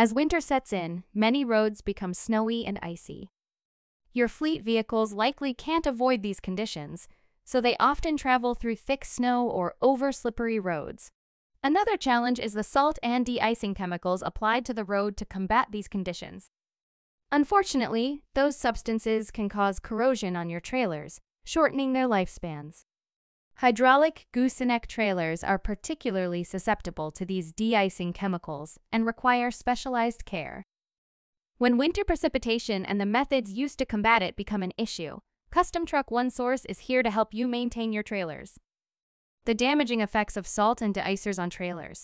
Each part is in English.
As winter sets in, many roads become snowy and icy. Your fleet vehicles likely can't avoid these conditions, so they often travel through thick snow or over slippery roads. Another challenge is the salt and de-icing chemicals applied to the road to combat these conditions. Unfortunately, those substances can cause corrosion on your trailers, shortening their lifespans. Hydraulic gooseneck trailers are particularly susceptible to these de-icing chemicals and require specialized care. When winter precipitation and the methods used to combat it become an issue, Custom Truck One Source is here to help you maintain your trailers. The damaging effects of salt and de-icers on trailers.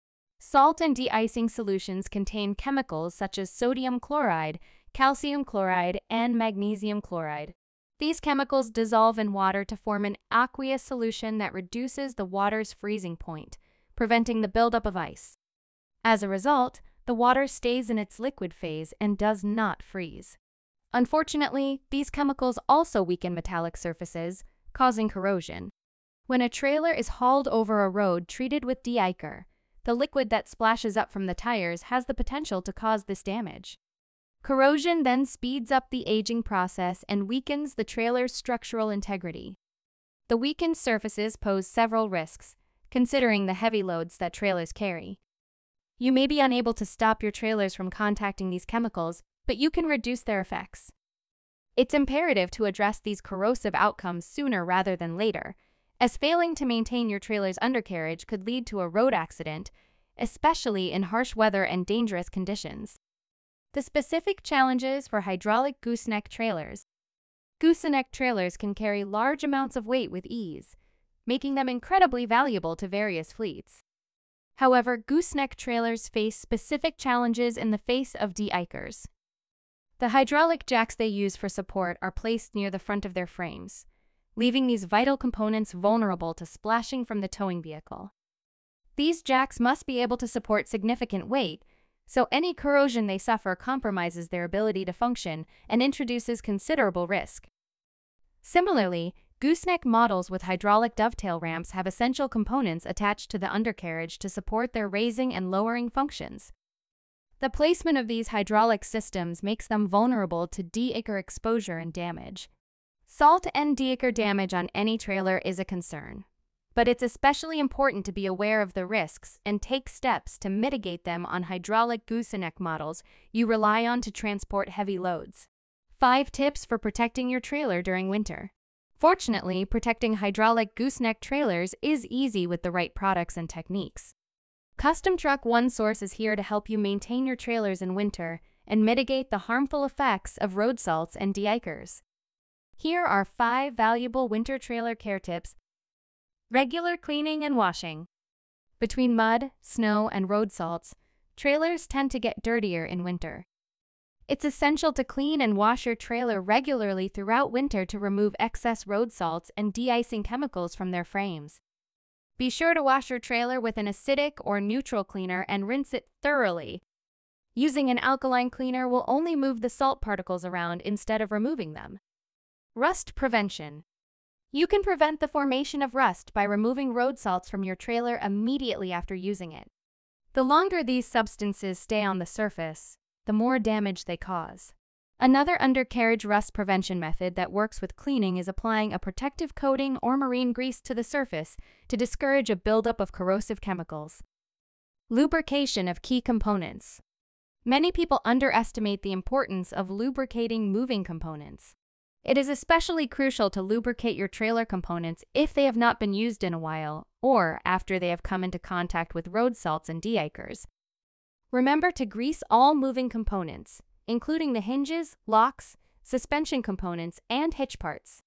Salt and de-icing solutions contain chemicals such as sodium chloride, calcium chloride, and magnesium chloride. These chemicals dissolve in water to form an aqueous solution that reduces the water's freezing point, preventing the buildup of ice. As a result, the water stays in its liquid phase and does not freeze. Unfortunately, these chemicals also weaken metallic surfaces, causing corrosion. When a trailer is hauled over a road treated with de-icer, the liquid that splashes up from the tires has the potential to cause this damage. Corrosion then speeds up the aging process and weakens the trailer's structural integrity. The weakened surfaces pose several risks, considering the heavy loads that trailers carry. You may be unable to stop your trailers from contacting these chemicals, but you can reduce their effects. It's imperative to address these corrosive outcomes sooner rather than later, as failing to maintain your trailer's undercarriage could lead to a road accident, especially in harsh weather and dangerous conditions. The specific challenges for hydraulic gooseneck trailers. Gooseneck trailers can carry large amounts of weight with ease, making them incredibly valuable to various fleets. However, gooseneck trailers face specific challenges in the face of de-icers. The hydraulic jacks they use for support are placed near the front of their frames, leaving these vital components vulnerable to splashing from the towing vehicle. These jacks must be able to support significant weight, so any corrosion they suffer compromises their ability to function and introduces considerable risk. Similarly, gooseneck models with hydraulic dovetail ramps have essential components attached to the undercarriage to support their raising and lowering functions. The placement of these hydraulic systems makes them vulnerable to de-icer exposure and damage. Salt and de-icer damage on any trailer is a concern, but it's especially important to be aware of the risks and take steps to mitigate them on hydraulic gooseneck models you rely on to transport heavy loads. 5 tips for protecting your trailer during winter. Fortunately, protecting hydraulic gooseneck trailers is easy with the right products and techniques. Custom Truck One Source is here to help you maintain your trailers in winter and mitigate the harmful effects of road salts and de-icers. Here are 5 valuable winter trailer care tips. Regular cleaning and washing. Between mud, snow, and road salts, trailers tend to get dirtier in winter. It's essential to clean and wash your trailer regularly throughout winter to remove excess road salts and de-icing chemicals from their frames. Be sure to wash your trailer with an acidic or neutral cleaner and rinse it thoroughly. Using an alkaline cleaner will only move the salt particles around instead of removing them. Rust prevention. You can prevent the formation of rust by removing road salts from your trailer immediately after using it. The longer these substances stay on the surface, the more damage they cause. Another undercarriage rust prevention method that works with cleaning is applying a protective coating or marine grease to the surface to discourage a buildup of corrosive chemicals. Lubrication of key components. Many people underestimate the importance of lubricating moving components. It is especially crucial to lubricate your trailer components if they have not been used in a while or after they have come into contact with road salts and de-icers. Remember to grease all moving components, including the hinges, locks, suspension components, and hitch parts.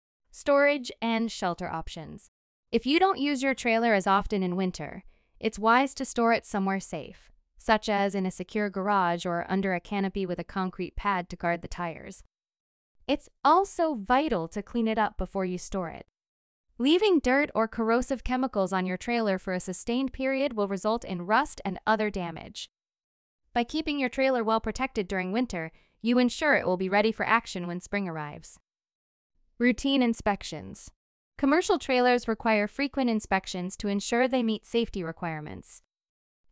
Storage and shelter options. If you don't use your trailer as often in winter, it's wise to store it somewhere safe, such as in a secure garage or under a canopy with a concrete pad to guard the tires. It's also vital to clean it up before you store it. Leaving dirt or corrosive chemicals on your trailer for a sustained period will result in rust and other damage. By keeping your trailer well protected during winter, you ensure it will be ready for action when spring arrives. Routine inspections. Commercial trailers require frequent inspections to ensure they meet safety requirements.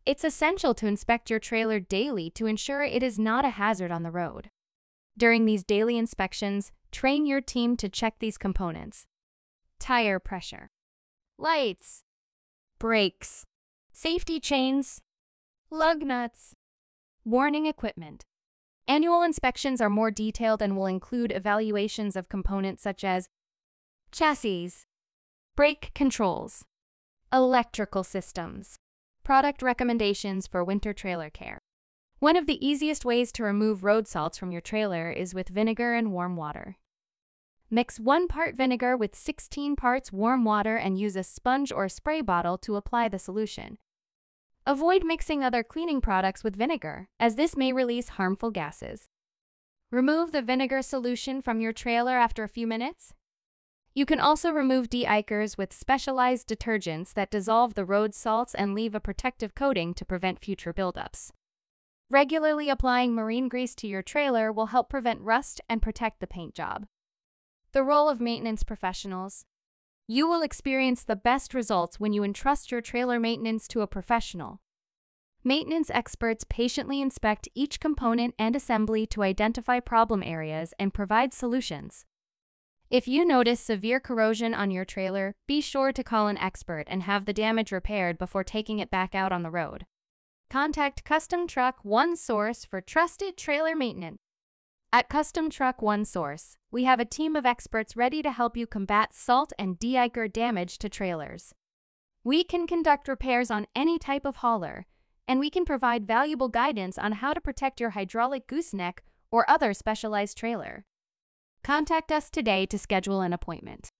It's essential to inspect your trailer daily to ensure it is not a hazard on the road. During these daily inspections, train your team to check these components: tire pressure, lights, brakes, safety chains, lug nuts, warning equipment. Annual inspections are more detailed and will include evaluations of components such as chassis, brake controls, electrical systems. Product recommendations for winter trailer care. One of the easiest ways to remove road salts from your trailer is with vinegar and warm water. Mix 1 part vinegar with 16 parts warm water and use a sponge or spray bottle to apply the solution. Avoid mixing other cleaning products with vinegar, as this may release harmful gases. Remove the vinegar solution from your trailer after a few minutes. You can also remove de-icers with specialized detergents that dissolve the road salts and leave a protective coating to prevent future buildups. Regularly applying marine grease to your trailer will help prevent rust and protect the paint job. The role of maintenance professionals. You will experience the best results when you entrust your trailer maintenance to a professional. Maintenance experts patiently inspect each component and assembly to identify problem areas and provide solutions. If you notice severe corrosion on your trailer, be sure to call an expert and have the damage repaired before taking it back out on the road. Contact Custom Truck One Source for trusted trailer maintenance. At Custom Truck One Source, we have a team of experts ready to help you combat salt and de-icer damage to trailers. We can conduct repairs on any type of hauler, and we can provide valuable guidance on how to protect your hydraulic gooseneck or other specialized trailer. Contact us today to schedule an appointment.